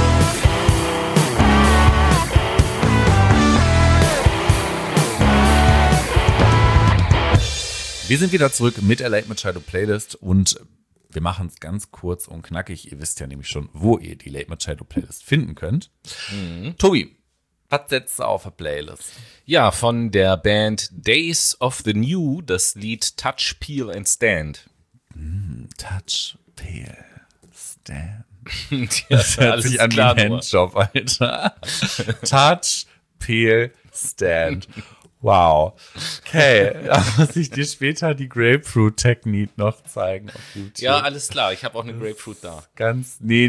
B: Wir sind wieder zurück mit der Late Machado Playlist und wir machen es ganz kurz und knackig. Ihr wisst ja nämlich schon, wo ihr die Late Machado Playlist finden könnt. Tobi, was setzt du auf der Playlist?
A: Ja, von der Band Days of the New, das Lied Touch, Peel and Stand.
B: Touch, Peel, Stand.
A: Das
B: hört sich an wie ein Handjob, Alter. Touch, Peel, Stand. Wow. Okay, da muss ich dir später die Grapefruit-Technik noch zeigen auf YouTube.
A: Ja, alles klar. Ich habe auch eine Grapefruit da.
B: Nee.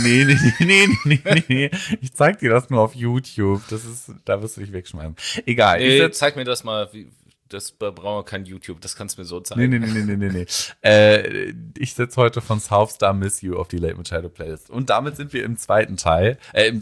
B: Ich zeig dir das nur auf YouTube. Da wirst du dich wegschmeißen. Egal.
A: Zeig mir das mal. Das brauchen wir kein YouTube. Das kannst du mir so zeigen.
B: Nee. Ich setze heute von Southstar Miss You auf die Late Machado Playlist. Und damit sind wir im dritten Teil.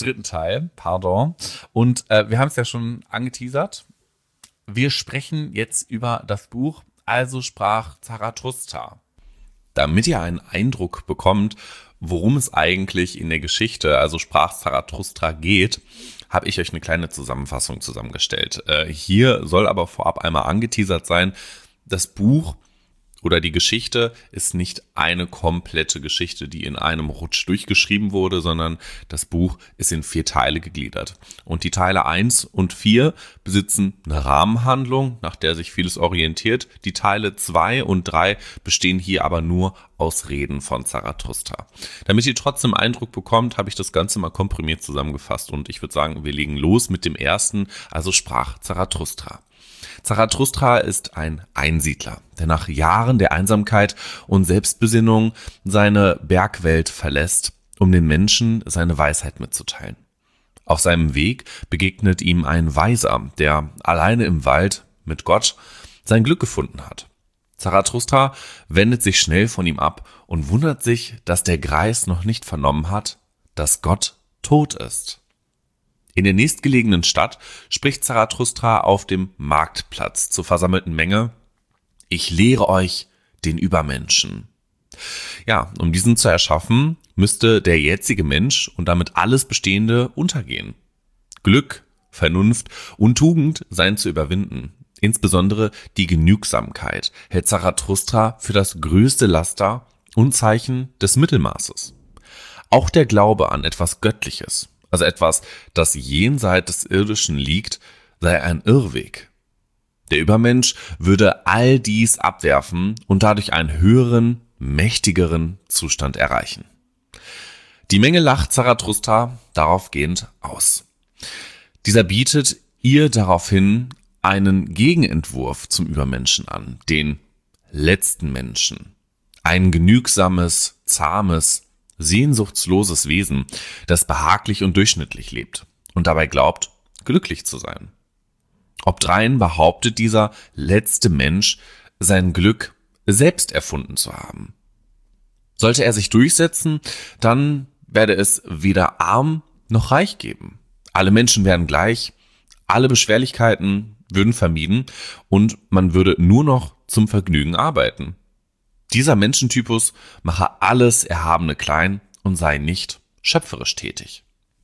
B: Und wir haben es ja schon angeteasert. Wir sprechen jetzt über das Buch Also sprach Zarathustra. Damit ihr einen Eindruck bekommt, worum es eigentlich in der Geschichte Also sprach Zarathustra geht, habe ich euch eine kleine Zusammenfassung zusammengestellt. Hier soll aber vorab einmal angeteasert sein, das Buch oder die Geschichte ist nicht eine komplette Geschichte, die in einem Rutsch durchgeschrieben wurde, sondern das Buch ist in 4 Teile gegliedert. Und die Teile 1 und 4 besitzen eine Rahmenhandlung, nach der sich vieles orientiert. Die Teile 2 und 3 bestehen hier aber nur aus Reden von Zarathustra. Damit ihr trotzdem Eindruck bekommt, habe ich das Ganze mal komprimiert zusammengefasst. Und ich würde sagen, wir legen los mit dem ersten, also sprach Zarathustra. Zarathustra ist ein Einsiedler, der nach Jahren der Einsamkeit und Selbstbesinnung seine Bergwelt verlässt, um den Menschen seine Weisheit mitzuteilen. Auf seinem Weg begegnet ihm ein Weiser, der alleine im Wald mit Gott sein Glück gefunden hat. Zarathustra wendet sich schnell von ihm ab und wundert sich, dass der Greis noch nicht vernommen hat, dass Gott tot ist. In der nächstgelegenen Stadt spricht Zarathustra auf dem Marktplatz zur versammelten Menge: Ich lehre euch den Übermenschen. Ja, um diesen zu erschaffen, müsste der jetzige Mensch und damit alles Bestehende untergehen. Glück, Vernunft und Tugend seien zu überwinden. Insbesondere die Genügsamkeit hält Zarathustra für das größte Laster und Zeichen des Mittelmaßes. Auch der Glaube an etwas Göttliches, also etwas, das jenseits des Irdischen liegt, sei ein Irrweg. Der Übermensch würde all dies abwerfen und dadurch einen höheren, mächtigeren Zustand erreichen. Die Menge lacht Zarathustra daraufgehend aus. Dieser bietet ihr daraufhin einen Gegenentwurf zum Übermenschen an, den letzten Menschen. Ein genügsames, zahmes, sehnsuchtsloses Wesen, das behaglich und durchschnittlich lebt.
C: und dabei glaubt, glücklich zu sein. Obdrein behauptet dieser letzte Mensch, sein Glück selbst erfunden zu haben. Sollte er sich durchsetzen, dann werde es weder arm noch reich geben. Alle Menschen wären gleich, alle Beschwerlichkeiten würden vermieden und man würde nur noch zum Vergnügen arbeiten. Dieser Menschentypus mache alles Erhabene klein und sei nicht schöpferisch tätig.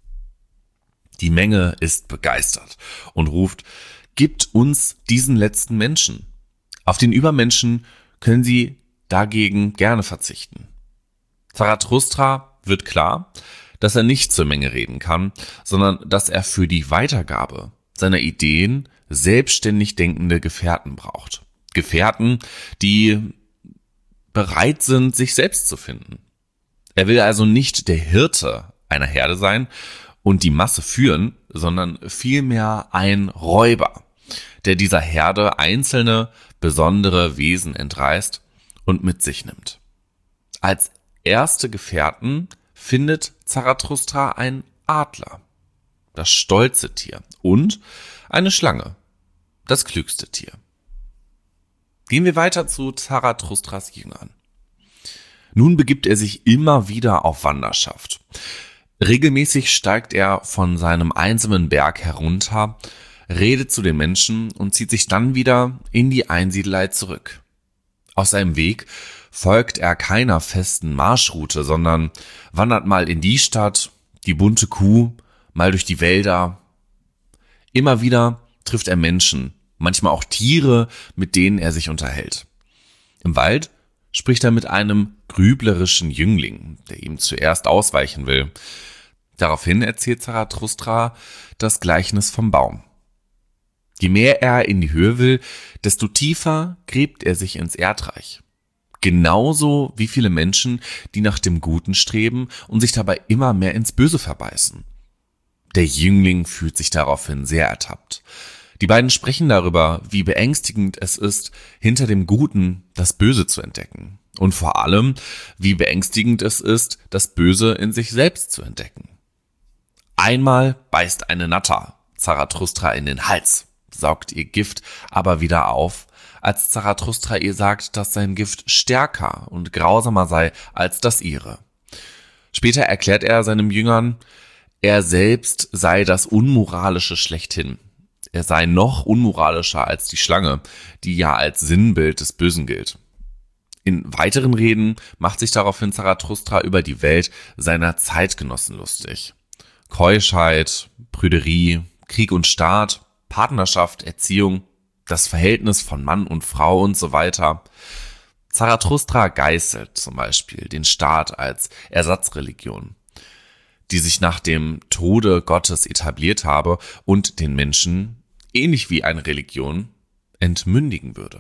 C: Die Menge ist begeistert und ruft, gibt uns diesen letzten Menschen. Auf den Übermenschen können sie dagegen gerne verzichten. Zarathustra wird klar, dass er nicht zur Menge reden kann, sondern dass er für die Weitergabe seiner Ideen selbstständig denkende Gefährten braucht. Gefährten, die bereit sind, sich selbst zu finden. Er will also nicht der Hirte einer Herde sein und die Masse führen, sondern vielmehr ein Räuber, der dieser Herde einzelne, besondere Wesen entreißt und mit sich nimmt. Als erste Gefährten findet Zarathustra ein Adler, das stolze Tier, und eine Schlange, das klügste Tier. Gehen wir weiter zu Zarathustras Jüngern. Nun begibt er sich immer wieder auf Wanderschaft. Regelmäßig steigt er von seinem einsamen Berg herunter, redet zu den Menschen und zieht sich dann wieder in die Einsiedelei zurück. Auf seinem Weg folgt er keiner festen Marschroute, sondern wandert mal in die Stadt, die bunte Kuh, mal durch die Wälder. Immer wieder trifft er Menschen, manchmal auch Tiere, mit denen er sich unterhält. Im Wald spricht er mit einem grüblerischen Jüngling, der ihm zuerst ausweichen will. Daraufhin erzählt Zarathustra das Gleichnis vom Baum. Je mehr er in die Höhe will, desto tiefer gräbt er sich ins Erdreich. Genauso wie viele Menschen, die nach dem Guten streben und sich dabei immer mehr ins Böse verbeißen. Der Jüngling fühlt sich daraufhin sehr ertappt. Die beiden sprechen darüber, wie beängstigend es ist, hinter dem Guten das Böse zu entdecken. Und vor allem, wie beängstigend es ist, das Böse in sich selbst zu entdecken. Einmal beißt eine Natter Zarathustra in den Hals, saugt ihr Gift aber wieder auf, als Zarathustra ihr sagt, dass sein Gift stärker und grausamer sei als das ihre. Später erklärt er seinen Jüngern, er selbst sei das Unmoralische schlechthin. Er sei noch unmoralischer als die Schlange, die ja als Sinnbild des Bösen gilt. In weiteren Reden macht sich daraufhin Zarathustra über die Welt seiner Zeitgenossen lustig. Keuschheit, Prüderie, Krieg und Staat, Partnerschaft, Erziehung, das Verhältnis von Mann und Frau und so weiter. Zarathustra geißelt zum Beispiel den Staat als Ersatzreligion, die sich nach dem Tode Gottes etabliert habe und den Menschen, ähnlich wie eine Religion, entmündigen würde.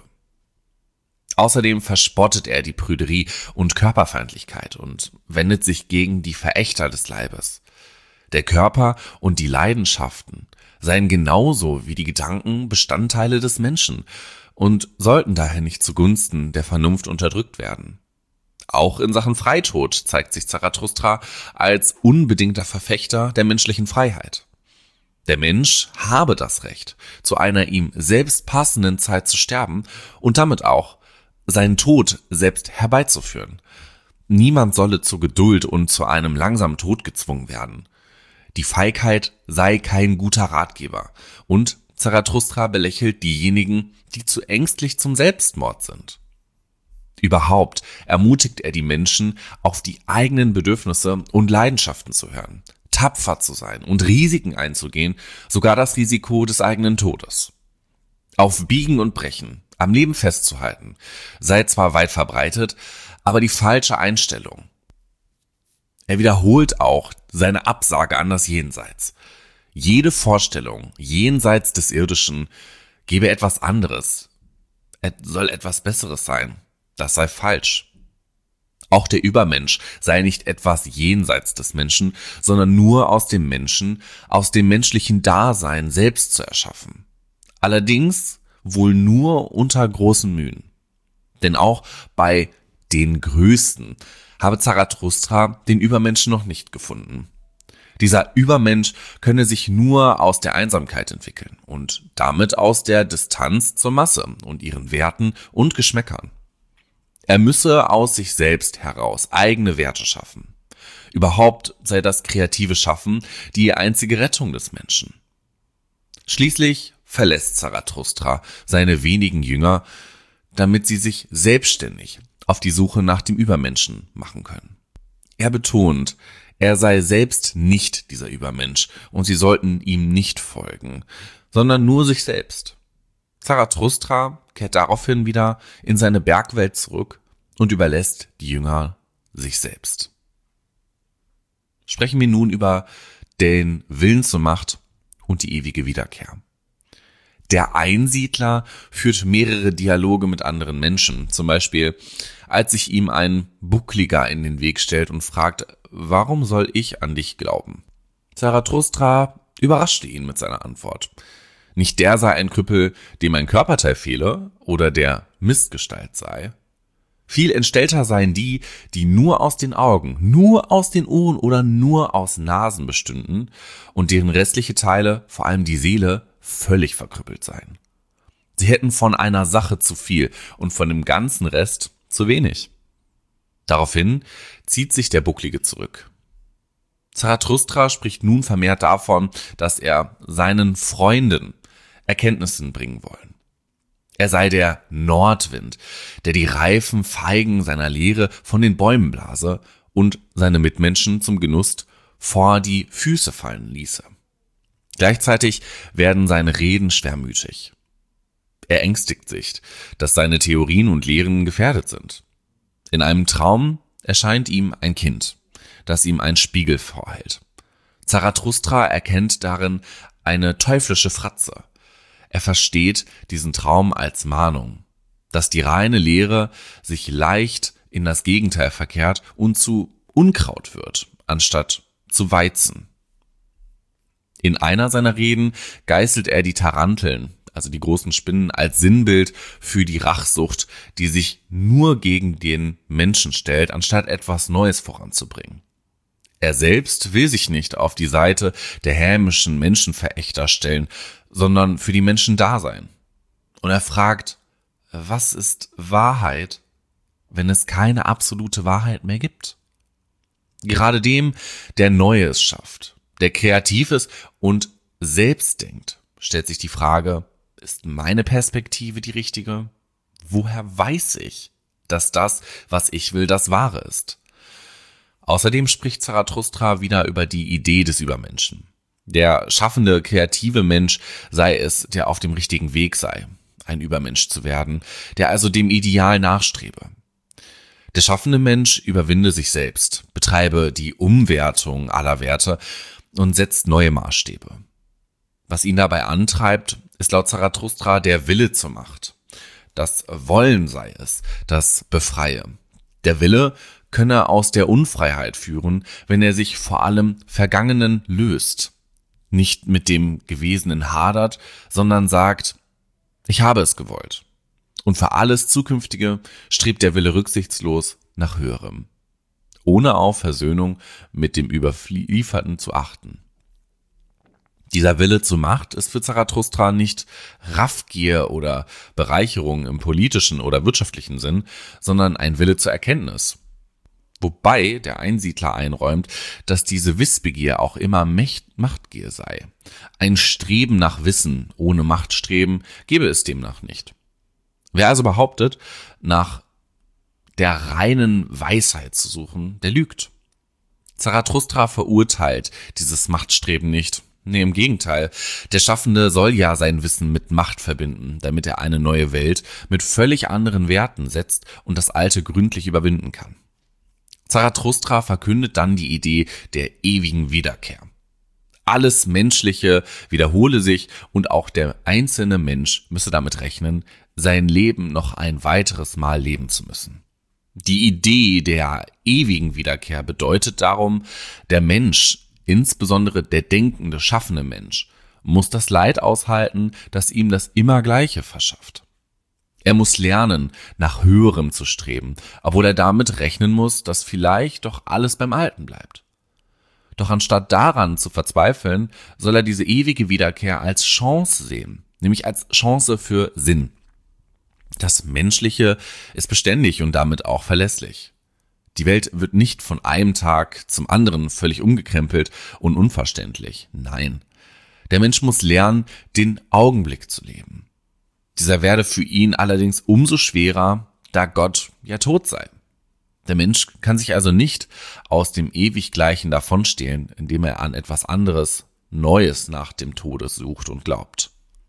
C: Außerdem verspottet er die Prüderie und Körperfeindlichkeit und wendet sich gegen die Verächter des Leibes. Der Körper und die Leidenschaften seien genauso wie die Gedanken Bestandteile des Menschen und sollten daher nicht zugunsten der Vernunft unterdrückt werden. Auch in Sachen Freitod zeigt sich Zarathustra als unbedingter Verfechter der menschlichen Freiheit. Der Mensch habe das Recht, zu einer ihm selbst passenden Zeit zu sterben und damit auch seinen Tod selbst herbeizuführen. Niemand solle zur Geduld und zu einem langsamen Tod gezwungen werden. Die Feigheit sei kein guter Ratgeber und Zarathustra belächelt diejenigen, die zu ängstlich zum Selbstmord sind. Überhaupt ermutigt er die Menschen, auf die eigenen Bedürfnisse und Leidenschaften zu hören, tapfer zu sein und Risiken einzugehen, sogar das Risiko des eigenen Todes. Auf Biegen und Brechen, am Leben festzuhalten, sei zwar weit verbreitet, aber die falsche Einstellung. Er wiederholt auch seine Absage an das Jenseits. Jede Vorstellung jenseits des Irdischen gebe etwas anderes, soll etwas Besseres sein. Das sei falsch. Auch der Übermensch sei nicht etwas jenseits des Menschen, sondern nur aus dem Menschen, aus dem menschlichen Dasein selbst zu erschaffen. Allerdings wohl nur unter großen Mühen. Denn auch bei den Größten habe Zarathustra den Übermenschen noch nicht gefunden. Dieser Übermensch könne sich nur aus der Einsamkeit entwickeln und damit aus der Distanz zur Masse und ihren Werten und Geschmäckern. Er müsse aus sich selbst heraus eigene Werte schaffen. Überhaupt sei das kreative Schaffen die einzige Rettung des Menschen. Schließlich verlässt Zarathustra seine wenigen Jünger, damit sie sich selbstständig auf die Suche nach dem Übermenschen machen können. Er betont, er sei selbst nicht dieser Übermensch und sie sollten ihm nicht folgen, sondern nur sich selbst. Zarathustra kehrt daraufhin wieder in seine Bergwelt zurück und überlässt die Jünger sich selbst. Sprechen wir nun über den Willen zur Macht und die ewige Wiederkehr. Der Einsiedler führt mehrere Dialoge mit anderen Menschen, zum Beispiel als sich ihm ein Buckliger in den Weg stellt und fragt, warum soll ich an dich glauben? Zarathustra überraschte ihn mit seiner Antwort. Nicht der sei ein Krüppel, dem ein Körperteil fehle oder der Mistgestalt sei. Viel entstellter seien die, die nur aus den Augen, nur aus den Ohren oder nur aus Nasen bestünden und deren restliche Teile, vor allem die Seele, völlig verkrüppelt seien. Sie hätten von einer Sache zu viel und von dem ganzen Rest zu wenig. Daraufhin zieht sich der Bucklige zurück. Zarathustra spricht nun vermehrt davon, dass er seinen Freunden Erkenntnissen bringen wollen. Er sei der Nordwind, der die reifen Feigen seiner Lehre von den Bäumen blase und seine Mitmenschen zum Genuss vor die Füße fallen ließe. Gleichzeitig werden seine Reden schwermütig. Er ängstigt sich, dass seine Theorien und Lehren gefährdet sind. In einem Traum erscheint ihm ein Kind, das ihm einen Spiegel vorhält. Zarathustra erkennt darin eine teuflische Fratze. Er versteht diesen Traum als Mahnung, dass die reine Lehre sich leicht in das Gegenteil verkehrt und zu Unkraut wird, anstatt zu Weizen. In einer seiner Reden geißelt er die Taranteln, also die großen Spinnen, als Sinnbild für die Rachsucht, die sich nur gegen den Menschen stellt, anstatt etwas Neues voranzubringen. Er selbst will sich nicht auf die Seite der hämischen Menschenverächter stellen, sondern für die Menschen da sein. Und er fragt, was ist Wahrheit, wenn es keine absolute Wahrheit mehr gibt? Gerade dem, der Neues schafft, der kreativ ist und selbst denkt, stellt sich die Frage, ist meine Perspektive die richtige? Woher weiß ich, dass das, was ich will, das Wahre ist? Außerdem spricht Zarathustra wieder über die Idee des Übermenschen. Der schaffende, kreative Mensch sei es, der auf dem richtigen Weg sei, ein Übermensch zu werden, der also dem Ideal nachstrebe. Der schaffende Mensch überwinde sich selbst, betreibe die Umwertung aller Werte und setzt neue Maßstäbe. Was ihn dabei antreibt, ist laut Zarathustra der Wille zur Macht. Das Wollen sei es, das befreie. Der Wille könne aus der Unfreiheit führen, wenn er sich vor allem Vergangenen löst, nicht mit dem Gewesenen hadert, sondern sagt, ich habe es gewollt. Und für alles Zukünftige strebt der Wille rücksichtslos nach Höherem, ohne auf Versöhnung mit dem Überlieferten zu achten. Dieser Wille zur Macht ist für Zarathustra nicht Raffgier oder Bereicherung im politischen oder wirtschaftlichen Sinn, sondern ein Wille zur Erkenntnis. Wobei der Einsiedler einräumt, dass diese Wissbegier auch immer Machtgier sei. Ein Streben nach Wissen ohne Machtstreben gäbe es demnach nicht. Wer also behauptet, nach der reinen Weisheit zu suchen, der lügt. Zarathustra verurteilt dieses Machtstreben nicht. Nee, im Gegenteil. Der Schaffende soll ja sein Wissen mit Macht verbinden, damit er eine neue Welt mit völlig anderen Werten setzt und das Alte gründlich überwinden kann. Zarathustra verkündet dann die Idee der ewigen Wiederkehr. Alles Menschliche wiederhole sich und auch der einzelne Mensch müsse damit rechnen, sein Leben noch ein weiteres Mal leben zu müssen. Die Idee der ewigen Wiederkehr bedeutet darum, der Mensch, insbesondere der denkende, schaffende Mensch, muss das Leid aushalten, das ihm das Immergleiche verschafft. Er muss lernen, nach Höherem zu streben, obwohl er damit rechnen muss, dass vielleicht doch alles beim Alten bleibt. Doch anstatt daran zu verzweifeln, soll er diese ewige Wiederkehr als Chance sehen, nämlich als Chance für Sinn. Das Menschliche ist beständig und damit auch verlässlich. Die Welt wird nicht von einem Tag zum anderen völlig umgekrempelt und unverständlich. Nein, der Mensch muss lernen, den Augenblick zu leben. Dieser werde für ihn allerdings umso schwerer, da Gott ja tot sei. Der Mensch kann sich also nicht aus dem Ewiggleichen davonstehlen, indem er an etwas anderes, Neues nach dem Tode sucht und glaubt.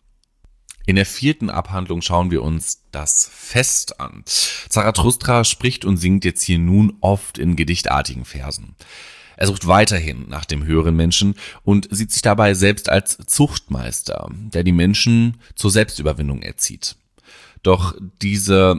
C: In der 4. Abhandlung schauen wir uns das Fest an. Zarathustra spricht und singt jetzt hier nun oft in gedichtartigen Versen. Er sucht weiterhin nach dem höheren Menschen und sieht sich dabei selbst als Zuchtmeister, der die Menschen zur Selbstüberwindung erzieht. Doch diese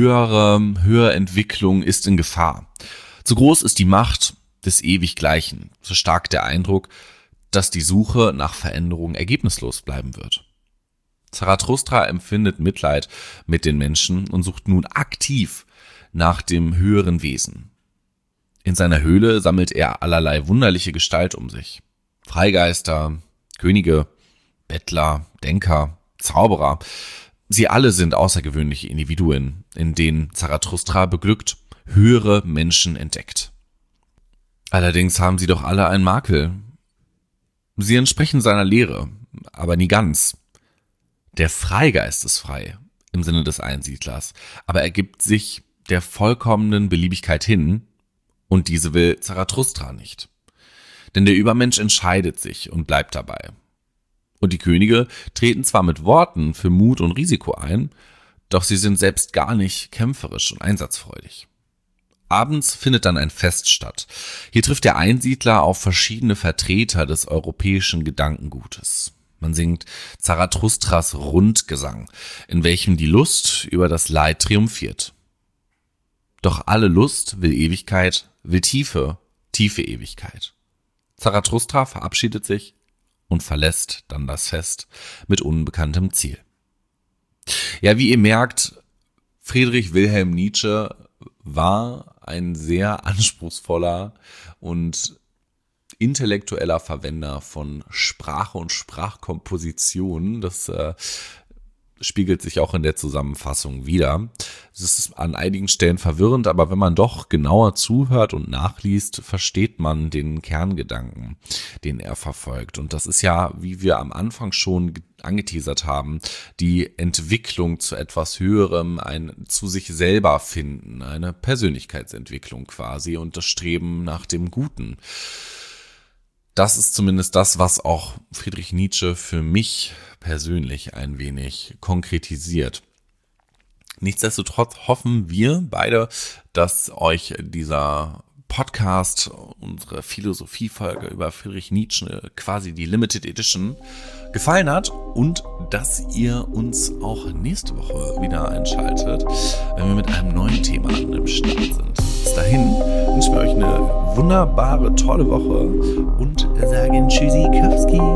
C: höhere Entwicklung ist in Gefahr. Zu groß ist die Macht des Ewiggleichen, so stark der Eindruck, dass die Suche nach Veränderung ergebnislos bleiben wird. Zarathustra empfindet Mitleid mit den Menschen und sucht nun aktiv nach dem höheren Wesen. In seiner Höhle sammelt er allerlei wunderliche Gestalt um sich. Freigeister, Könige, Bettler, Denker, Zauberer. Sie alle sind außergewöhnliche Individuen, in denen Zarathustra beglückt höhere Menschen entdeckt. Allerdings haben sie doch alle einen Makel. Sie entsprechen seiner Lehre, aber nie ganz. Der Freigeist ist frei, im Sinne des Einsiedlers, aber er gibt sich der vollkommenen Beliebigkeit hin, und diese will Zarathustra nicht. Denn der Übermensch entscheidet sich und bleibt dabei. Und die Könige treten zwar mit Worten für Mut und Risiko ein, doch sie sind selbst gar nicht kämpferisch und einsatzfreudig. Abends findet dann ein Fest statt. Hier trifft der Einsiedler auf verschiedene Vertreter des europäischen Gedankengutes. Man singt Zarathustras Rundgesang, in welchem die Lust über das Leid triumphiert. Doch alle Lust will Ewigkeit, will tiefe Ewigkeit. Zarathustra verabschiedet sich und verlässt dann das Fest mit unbekanntem Ziel. Ja, wie ihr merkt, Friedrich Wilhelm Nietzsche war ein sehr anspruchsvoller und intellektueller Verwender von Sprache und Sprachkomposition. Das spiegelt sich auch in der Zusammenfassung wider. Es ist an einigen Stellen verwirrend, aber wenn man doch genauer zuhört und nachliest, versteht man den Kerngedanken, den er verfolgt. Und das ist ja, wie wir am Anfang schon angeteasert haben, die Entwicklung zu etwas Höherem, ein zu sich selber finden, eine Persönlichkeitsentwicklung quasi und das Streben nach dem Guten. Das ist zumindest das, was auch Friedrich Nietzsche für mich persönlich ein wenig konkretisiert. Nichtsdestotrotz hoffen wir beide, dass euch dieser Podcast, unsere Philosophiefolge über Friedrich Nietzsche, quasi die Limited Edition, gefallen hat und dass ihr uns auch nächste Woche wieder einschaltet, wenn wir mit einem neuen Thema an dem Start sind. Bis dahin wünschen wir euch eine wunderbare, tolle Woche und sagen Tschüssikowski.